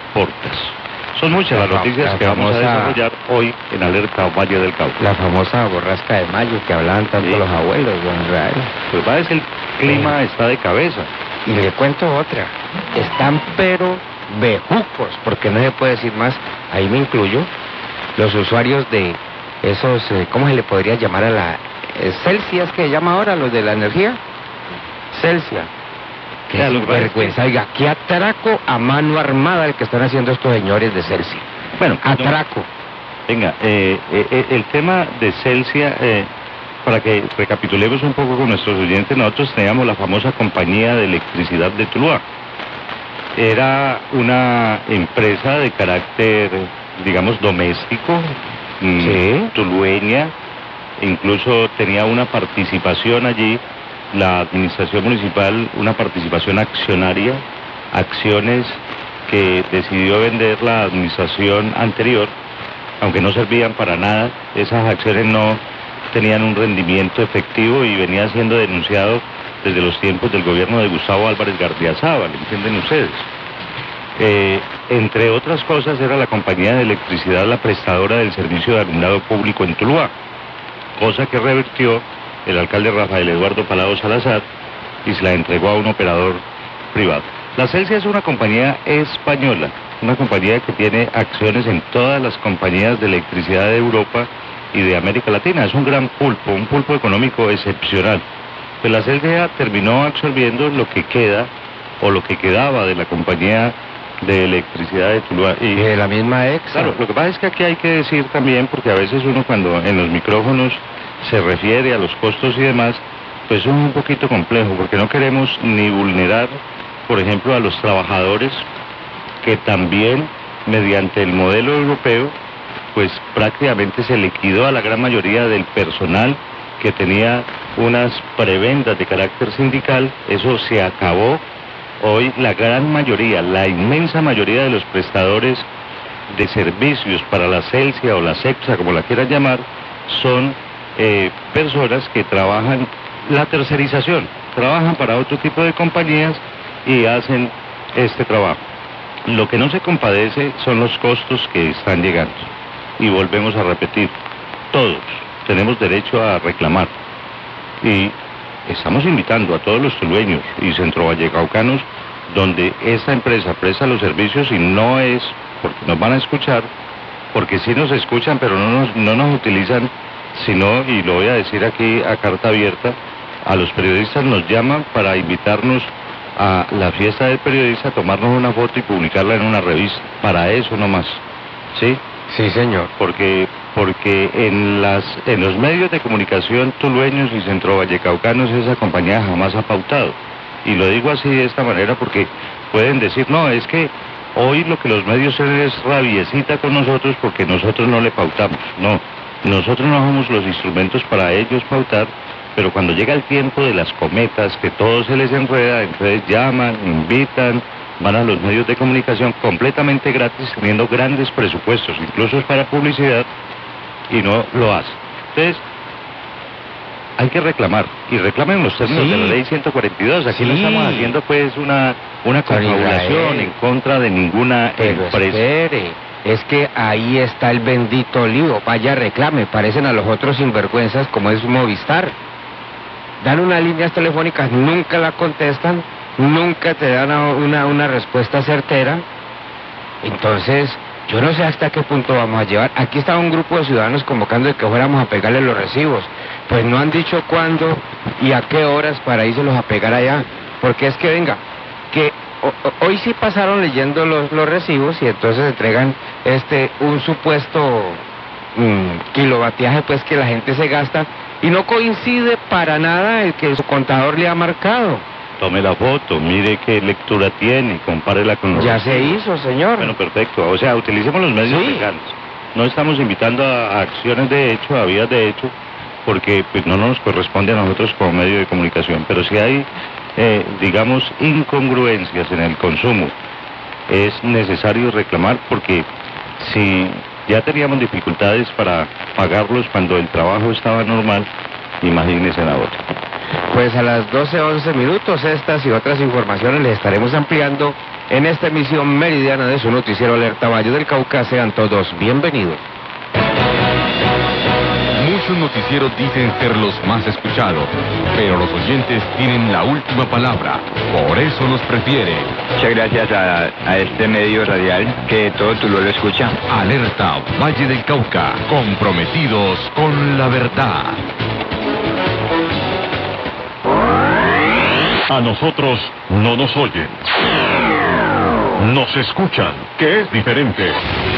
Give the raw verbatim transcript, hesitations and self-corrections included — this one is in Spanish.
Portas. Son muchas las noticias que vamos a desarrollar hoy en Alerta Valle del Cauca. La famosa borrasca de mayo que hablaban tanto sí. los abuelos, don Israel. Pues va, es que el clima sí. está de cabeza. Y le cuento otra. Están pero bejucos, porque no se puede decir más, ahí me incluyo, los usuarios de esos, eh, ¿cómo se le podría llamar a la... Eh, Celsius, que se llama ahora, los de la energía? Celsius. Qué ya, vergüenza, oiga, qué atraco a mano armada el que están haciendo estos señores de Celsius. Bueno, atraco. No, venga, eh, eh, el tema de Celsius, eh, para que recapitulemos un poco con nuestros oyentes, nosotros teníamos la famosa compañía de electricidad de Tuluá. Era una empresa de carácter, digamos, doméstico, sí. tulueña, incluso tenía una participación allí, la administración municipal, una participación accionaria, acciones que decidió vender la administración anterior, aunque no servían para nada, esas acciones no tenían un rendimiento efectivo y venía siendo denunciado desde los tiempos del gobierno de Gustavo Álvarez Gardiazabal, ¿entienden ustedes? Eh, entre otras cosas, era la compañía de electricidad la prestadora del servicio de alumbrado público en Tuluá, cosa que revirtió el alcalde Rafael Eduardo Palado Salazar y se la entregó a un operador privado. La Celsius es una compañía española, una compañía que tiene acciones en todas las compañías de electricidad de Europa y de América Latina. Es un gran pulpo, un pulpo económico excepcional. Pues la Celsius terminó absorbiendo lo que queda o lo que quedaba de la compañía de electricidad de Tuluá. Y de la misma ex. Claro, lo que pasa es que aquí hay que decir también, porque a veces uno cuando en los micrófonos se refiere a los costos y demás, pues es un poquito complejo, porque no queremos ni vulnerar, por ejemplo, a los trabajadores que también, mediante el modelo europeo, pues prácticamente se liquidó a la gran mayoría del personal que tenía unas prebendas de carácter sindical. Eso se acabó. Hoy la gran mayoría, la inmensa mayoría de los prestadores de servicios para la Celsius o la CEPSA, como la quieran llamar, son eh, personas que trabajan la tercerización, trabajan para otro tipo de compañías y hacen este trabajo. Lo que no se compadece son los costos que están llegando. Y volvemos a repetir, todos tenemos derecho a reclamar. Y estamos invitando a todos los tulueños y centrovallecaucanos, donde esta empresa presta los servicios y no es porque nos van a escuchar, porque sí nos escuchan, pero no nos, no nos utilizan, sino, y lo voy a decir aquí a carta abierta, a los periodistas nos llaman para invitarnos a la fiesta del periodista, tomarnos una foto y publicarla en una revista. Para eso nomás, ¿sí? Sí, señor. Porque porque en las en los medios de comunicación tulueños y centrovallecaucanos esa compañía jamás ha pautado. Y lo digo así de esta manera porque pueden decir, no, es que hoy lo que los medios hacen es rabiecita con nosotros porque nosotros no le pautamos. No, nosotros no somos los instrumentos para ellos pautar, pero cuando llega el tiempo de las cometas, que todo se les enreda, entonces llaman, invitan, van a los medios de comunicación completamente gratis, teniendo grandes presupuestos, incluso para publicidad, y no lo hacen. Entonces, hay que reclamar, y reclamen los términos sí. de la ley ciento cuarenta y dos. Aquí sí. no estamos haciendo pues una, una confabulación en contra de ninguna Pero empresa. Espere. Es que ahí está el bendito lío. Vaya, reclame, parecen a los otros sinvergüenzas como es Movistar. Dan unas líneas telefónicas, nunca la contestan, nunca te dan una, una respuesta certera. Entonces, yo no sé hasta qué punto vamos a llevar. Aquí estaba un grupo de ciudadanos convocando de que fuéramos a pegarle los recibos. Pues no han dicho cuándo y a qué horas para irselos a pegar allá. Porque es que, venga, que o, hoy sí pasaron leyendo los, los recibos y entonces entregan este un supuesto mm, kilovatiaje pues que la gente se gasta y no coincide para nada el que su contador le ha marcado. Tome la foto, mire qué lectura tiene, compárela con los Ya recibos. se hizo, señor. Bueno, perfecto. O sea, utilicemos los medios Sí. legales. No estamos invitando a, a acciones de hecho, a vías de hecho, porque pues, no nos corresponde a nosotros como medio de comunicación. Pero si hay, eh, digamos, incongruencias en el consumo, es necesario reclamar porque si ya teníamos dificultades para pagarlos cuando el trabajo estaba normal, imagínense ahora. Pues a las doce once minutos estas y otras informaciones les estaremos ampliando en esta emisión meridiana de su noticiero Alerta Valle del Cauca. Sean todos bienvenidos. Muchos noticieros dicen ser los más escuchados, pero los oyentes tienen la última palabra, por eso nos prefieren. Muchas gracias a, a este medio radial que todo Tuluá lo escucha. Alerta Valle del Cauca, comprometidos con la verdad. A nosotros no nos oyen. Nos escuchan, que es diferente.